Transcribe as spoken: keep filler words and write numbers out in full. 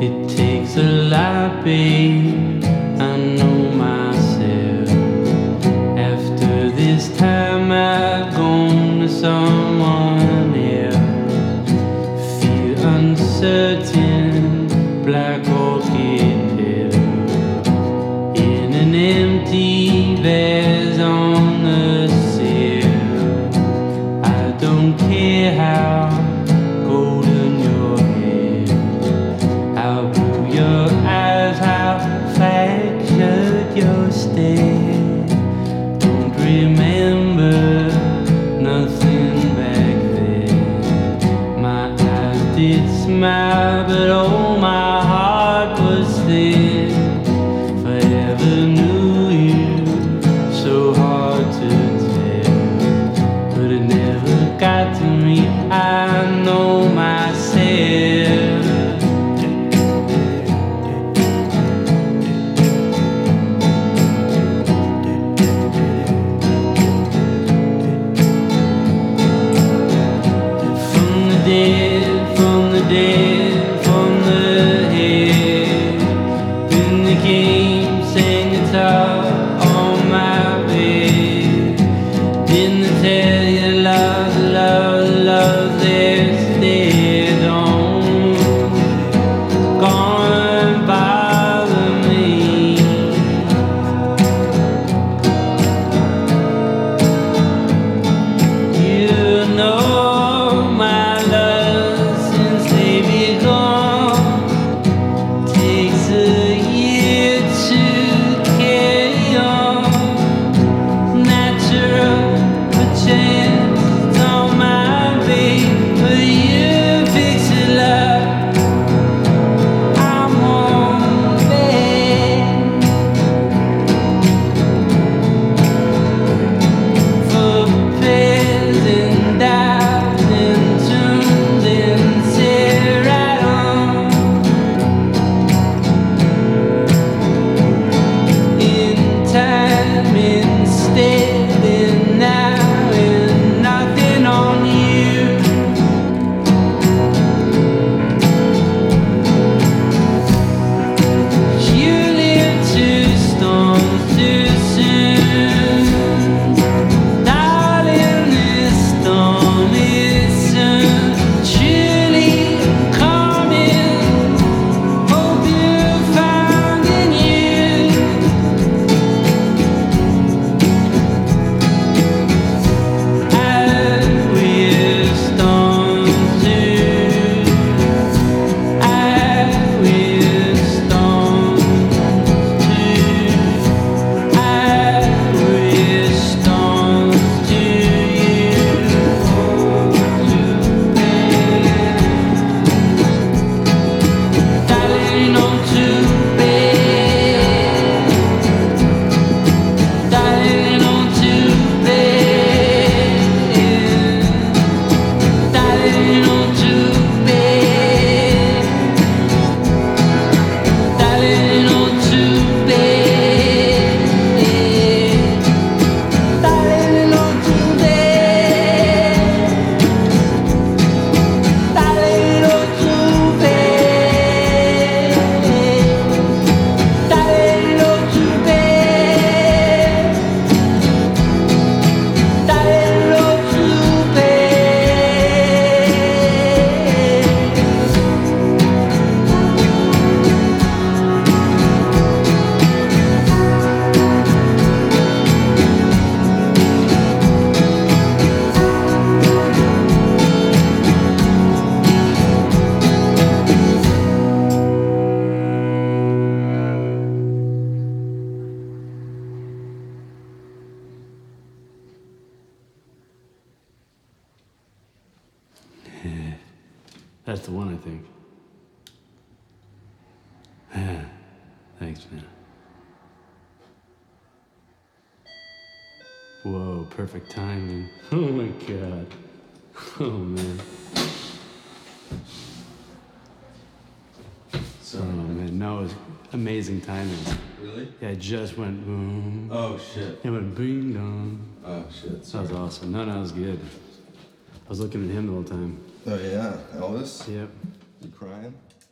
It takes a lot, babe, I know myself. After this time I've gone to someone else. Feel uncertain, black orchid petal in an empty vase on the sill. I don't care how golden your hair, how blue your eyes, how fractured your stare. Don't remember nothing back then. My eyes did smile, but oh, my heart was thin. Forever knew you, so hard to tell, but it never got to me. I know myself. From the dead, from the dead, from the head. In the game, sang guitar on my bed. Didn't tell you love, love, love, there's dead on. Gone bother me. You know my love since they be gone. Takes a year to carry on. Natural, a chance, it's on my way. But you fix it, love. I'm on bed for prayers and doubts and tunes and sit right on. In time, instead, and now, and nothing on you. You live two storms too soon. Darling, this storm is soon truly coming. Hope you found in you. I will storms too. I will storms too. I will storms to you. Darling, on to bed. Darling, on to bed. Darling, on to bed. Darling, on to bed. Darling, on to bed. Darling, on to bed. Darling, on to bed. Darling, on to That's the one, I think. Thanks, man. Whoa, perfect timing. Oh my god. Oh man. So, Oh man, no, it was amazing timing. really? Yeah, it just went boom. Oh shit. It went bing dong. Oh shit. That was awesome. No, no, it was good. I was looking at him the whole time. Oh yeah, Elvis. Yep. You crying?